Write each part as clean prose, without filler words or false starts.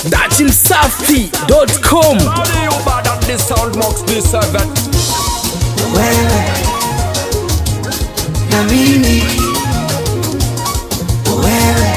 dachimsafi.com. Wewe na mimi, wewe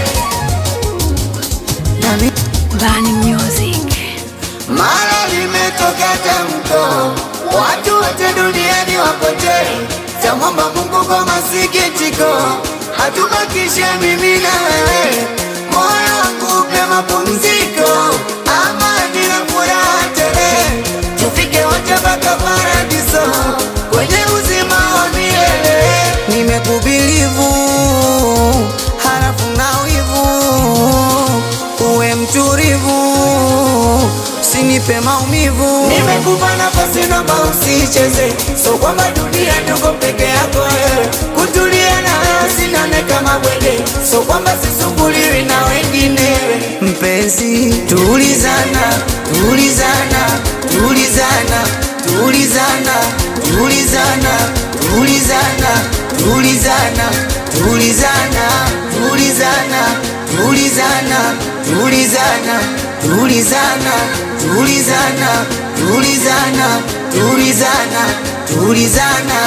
na mimi. Bani Music. Mara limetoka tamko, watu wote duniani wapotee. Tamwomba Mungu kwa masikitiko, hatubakishe mimi na wewe. Moyo wangu upe mapumziko, amani na furaha tele. Tufike wote mpaka paradiso, kwenye uzima wa milele. Nimekubilivu, halafu na wivu, uwe mtulivu, usinipe maumivu. Nimekupa nafasi naomba usicheze, so kwamba dunia niko peke yako wewe. Kutulia na wewe sinane kama bwege, so kwamba sisumbuliwi na wengine. Mpenzi, tulizana, tulizana, tulizana, tulizana, tulizana, tulizana, tulizana, tulizana, tulizana, tulizana, tulizana, tulizana, tulizana, tulizana, tulizana, tulizana.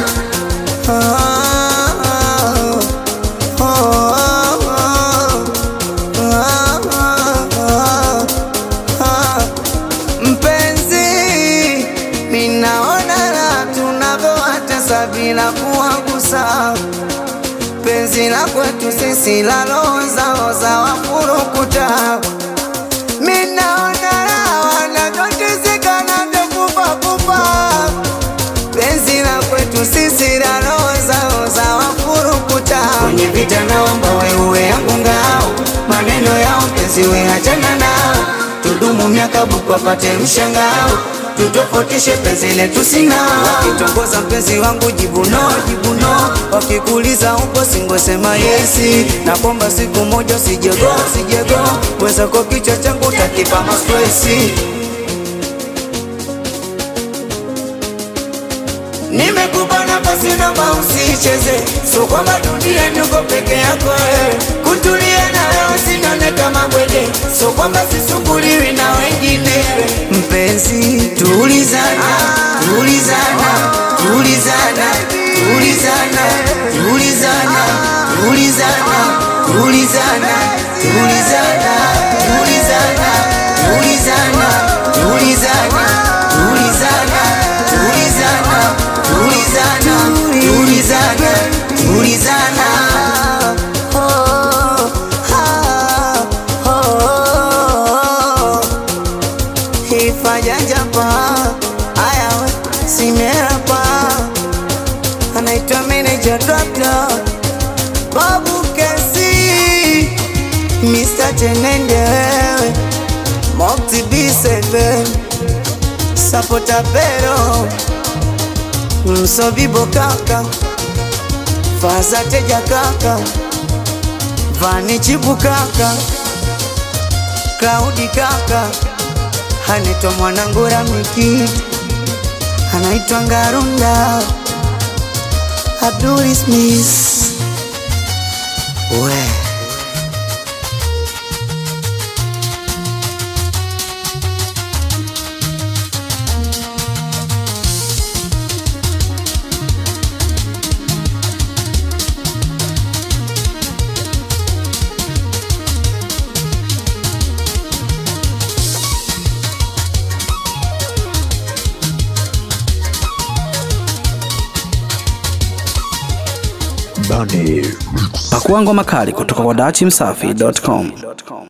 Mpenzi, minaona la tunavyoatesa bila kuwagusa. Penzi la kwetu sisi la loza wafurukuta. Minaona la wanavyoteseka na kufa. Penzi la kwetu sisi la loza wafurukuta. Kwenye vita naomba wewe yangu ngao, maneno yao mpenzi we achana nao. Tudumu miaka buku wapate mshangao, tutofautishe penzi letu sinao. Wakitongoza mpenzi wangu jibu no, jibu no. Wakikuuliza upo singo sema yesi. Na kwamba siku moja sijego, weza kwa kichwa changu takipa mastresi. Nimekupa nafasi naomba usicheze, so kwamba dunia niko peke yako wewe. Kutulia na wewe sinone kama bwege, so kwamba sisumbuliwi na wengine. Mpenzi, tulizana, tulizana, tulizana, tulizana, tulizana, tulizana, tulizana, tulizana, tulizana, tulizana, tulizana, tulizana, tulizana, tulizana, tulizana. Ifajanja pa aya we simera pa, anaitwa manager doctor Babu Kesi, Mr. Tenende wewe, Mokti B7 Sapota Pero Msobibo kaka, Faza Teja kaka, Vani Chibu kaka, Cloudi kaka, anaitwa mwanangu Ramiki, anaitwa Ngarunda, Abdul Smith. We Pakua ngoma kali kutoka kwa dachimsafi.com.